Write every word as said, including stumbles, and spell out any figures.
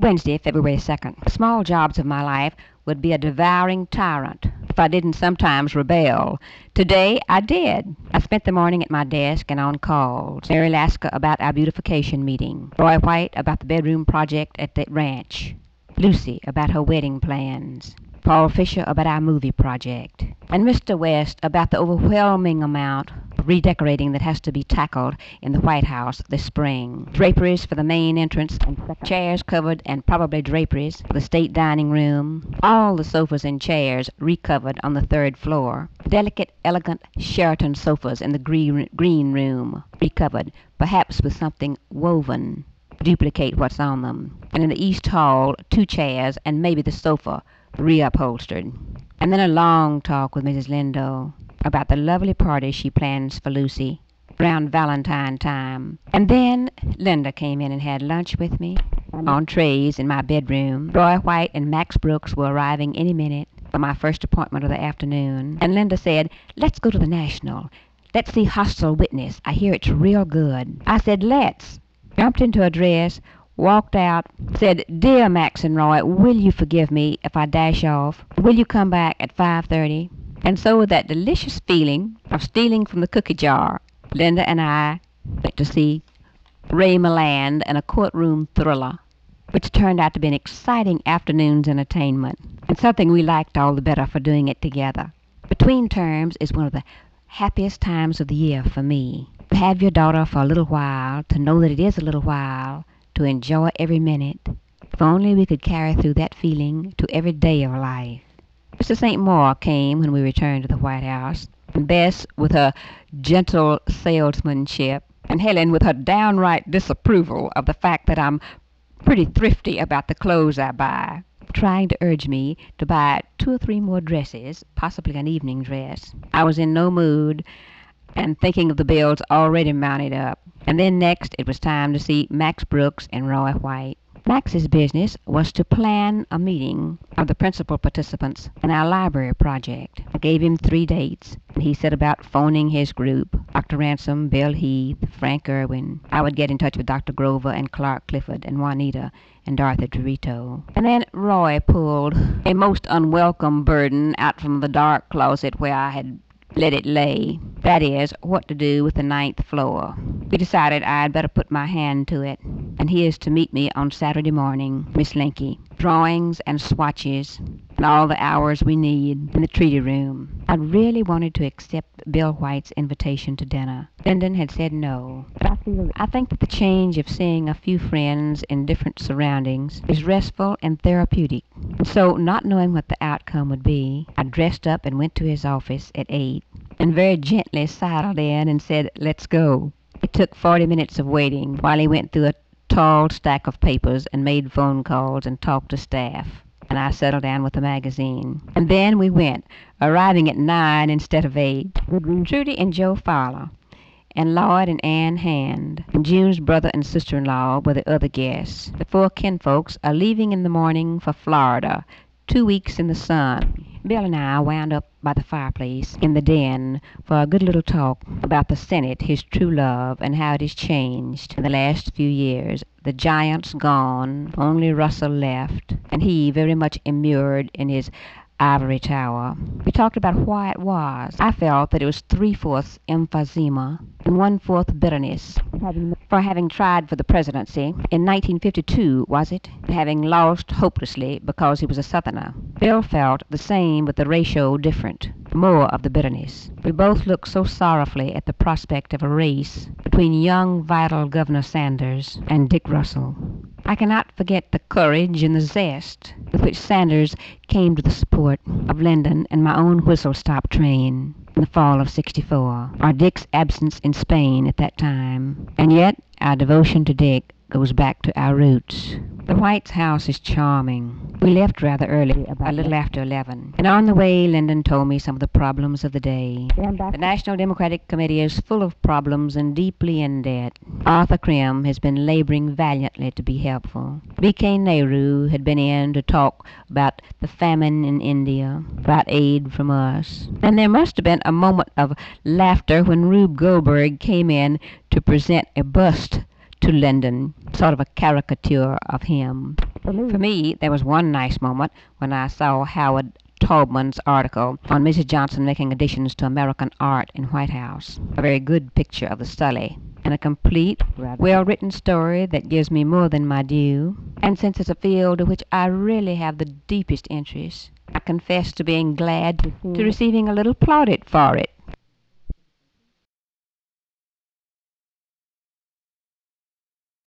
Wednesday, February second. The small jobs of my life would be a devouring tyrant if I didn't sometimes rebel. Today I did. I spent the morning at my desk and on calls. Mary Laska about our beautification meeting. Roy White about the bedroom project at the ranch. Lucy about her wedding plans. Paul Fisher about our movie project. And Mister West about the overwhelming amount of redecorating that has to be tackled in the White House this spring. Draperies for the main entrance, and chairs covered, and probably draperies for the state dining room. All the sofas and chairs recovered on the third floor. Delicate, elegant Sheraton sofas in the green, green room recovered, perhaps with something woven to duplicate what's on them. And in the East Hall, two chairs and maybe the sofa reupholstered. And then a long talk with Missus Lindo about the lovely party she plans for Lucy around Valentine time. And then Linda came in and had lunch with me on trays in my bedroom. Roy White and Max Brooks were arriving any minute for my first appointment of the afternoon. And Linda said, "Let's go to the National. Let's see Hostile Witness. I hear it's real good." I said, "Let's." Jumped into a dress, walked out, said, "Dear Max and Roy, will you forgive me if I dash off? Will you come back at five thirty? And so with that delicious feeling of stealing from the cookie jar, Linda and I went to see Ray Milland and a courtroom thriller, which turned out to be an exciting afternoon's entertainment, and something we liked all the better for doing it together. Between terms is one of the happiest times of the year for me. To have your daughter for a little while, to know that it is a little while, to enjoy every minute. If only we could carry through that feeling to every day of life. Mister Saint Maur came when we returned to the White House, and Bess with her gentle salesmanship, and Helen with her downright disapproval of the fact that I'm pretty thrifty about the clothes I buy, trying to urge me to buy two or three more dresses, possibly an evening dress. I was in no mood, and thinking of the bills already mounted up. And then next it was time to see Max Brooks and Roy White. Max's business was to plan a meeting of the principal participants in our library project. I gave him three dates, and he set about phoning his group, Doctor Ransom, Bill Heath, Frank Irwin. I would get in touch with Doctor Grover and Clark Clifford and Juanita and Dorothy Dorito. And then Roy pulled a most unwelcome burden out from the dark closet where I had let it lay. That is, what to do with the ninth floor. We decided I'd better put my hand to it, and he is to meet me on Saturday morning, Miss Linky. Drawings and swatches, and all the hours we need in the treaty room. I really wanted to accept Bill White's invitation to dinner. Lyndon had said no, but I feel I think that the change of seeing a few friends in different surroundings is restful and therapeutic. So, not knowing what the outcome would be, I dressed up and went to his office at eight, and very gently sidled in and said, "Let's go." It took forty minutes of waiting while he went through a tall stack of papers and made phone calls and talked to staff, and I settled down with the magazine. And then we went, arriving at nine instead of eight. Trudy and Joe Fowler, and Lloyd and Ann Hand, and June's brother and sister-in-law were the other guests. The four kinfolks are leaving in the morning for Florida, two weeks in the sun. Bill and I wound up by the fireplace in the den for a good little talk about the Senate, his true love, and how it has changed in the last few years. The giants gone, only Russell left, and he very much immured in his ivory tower. We talked about why it was. I felt that it was three-fourths emphysema and one-fourth bitterness for having tried for the presidency in nineteen fifty-two, was it? And having lost hopelessly because he was a Southerner. Bill felt the same, but the ratio different. More of the bitterness. We both looked so sorrowfully at the prospect of a race between young, vital Governor Sanders and Dick Russell. I cannot forget the courage and the zest with which Sanders came to the support of Lyndon and my own whistle-stop train in the fall of sixty-four, or Dick's absence in Spain at that time. And yet our devotion to Dick goes back to our roots. The White's house is charming. We left rather early, about a little after eleven, and on the way Lyndon told me some of the problems of the day. The National Democratic Committee is full of problems and deeply in debt. Arthur Krim has been laboring valiantly to be helpful. B K Nehru had been in to talk about the famine in India, about aid from us. And there must have been a moment of laughter when Rube Goldberg came in to present a bust to Lyndon, sort of a caricature of him. For me, there was one nice moment when I saw Howard Taubman's article on Missus Johnson making additions to American art in White House. A very good picture of the study, and a complete, well-written story that gives me more than my due. And since it's a field in which I really have the deepest interest, I confess to being glad to receiving a little plaudit for it.